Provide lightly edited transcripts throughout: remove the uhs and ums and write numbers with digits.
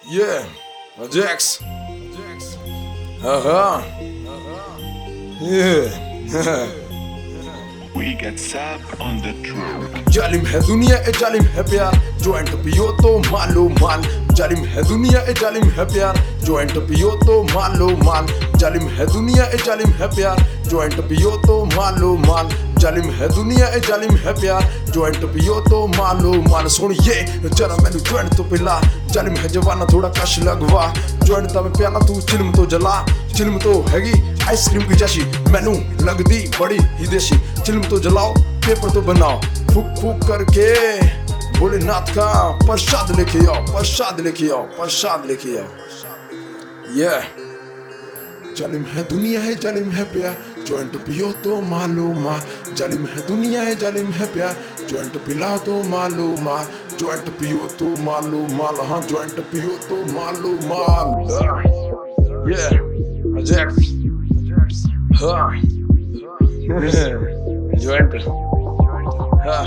Yeah, Jax. Uh-huh. Yeah. We get sap on the track. जालिम है दुनिया ए जालिम है प्यार, जॉइंट पियो तो मालो माल। जालिम है दुनिया ए जालिम है प्यार, जॉइंट पियो तो मालो माल। जालिम है दुनिया ए जालिम है प्यार, जॉइंट पियो तो मालो माल। जालिम है दुनिया ए जालिम है प्यार, जॉइंट पियो तो मालो माल। सुनिए जरा मैनू जॉइंट तो पिला, जालिम है जवाना थोड़ा कश लगवा। जॉइंट दा मैं प्याला तू चिल्म तो जला, चिल्म तो हैगी आइसक्रीम की जैसी, मैनू लगदी बड़ी ही देसी। चिल्म तो जलाओ पेपर तो बनाओ, फूक फूक करके भोलेनाथ का प्रसाद लेके आओ, प्रसाद लेके आओ, प्रसाद लेके आओ। ये जालिम है दुनिया है जालिम है प्यार, जॉइंट पियो तो मालो माल। जालिम है दुनिया है जालिम है प्यार, जॉइंट पिला तो मालो माल। जॉइंट पियो तो मालो माल, हाँ जॉइंट पियो तो मालो माल। ये Jax. हाँ जॉइंट हाँ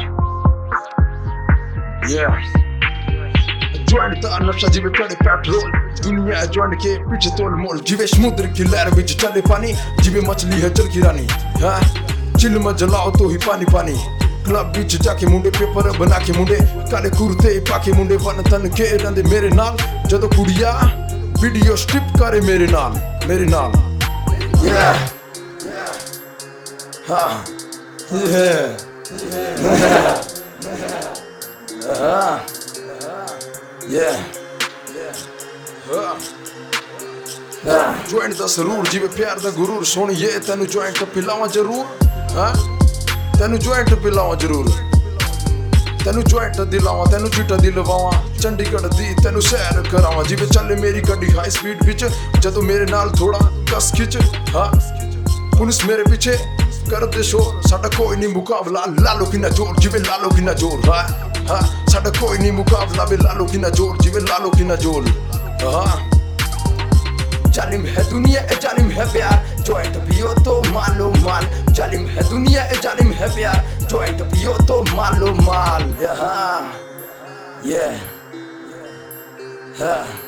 जॉइंट दा नशा जिवे पड़े पेट्रोल, दुनिया जॉइंट के पीछे तोल मोल। जिवे समुद्र की लहर बिच चले पानी, जिवे मछली है जल की रानी। हाँ चिल में जलाओ तो ही पानी पानी, क्लब बिच जाके मुंडे पेपर बना के मुंडे, काले कुर्ते पाके मुंडे बन तन के रंदे मेरे नाल। जदों कुड़िया वीडियो स्ट्रिप करे मेरे नाल, मेरे नाल। हाँ जॉइंट दा सरूर जिवे प्यार दा गुरूर। सोनिए तेनू जॉइंट पिलावां जरूर, हाँ तेनू जॉइंट पिलावां जरूर। तेनू जॉइंट दिलावां, तेनू चिट्टा दिलवावां, चंडीगढ़ दी तेनू सैर करावां। जिवे चले मेरी गड्डी हाई स्पीड बिच, जदों मेरे नाल थोड़ा कस खिच। हाँ पुलिस मेरे पीछे कर दे शोर, साडा कोई नहीं मुकाबला, लालो किन्ना जोर जिवे लालो किन्ना जोर। हाँ हाँ साडा कोई नहीं मुकाबला बे लालो किन्ना जोर जिवे लालो किन्ना जोर। हाँ जालिम है दुनिया ए जालिम है प्यार, जॉइंट पियो तो मालो माल। जालिम है दुनिया ए जालिम है प्यार, जॉइंट पियो तो मालो माल। हाँ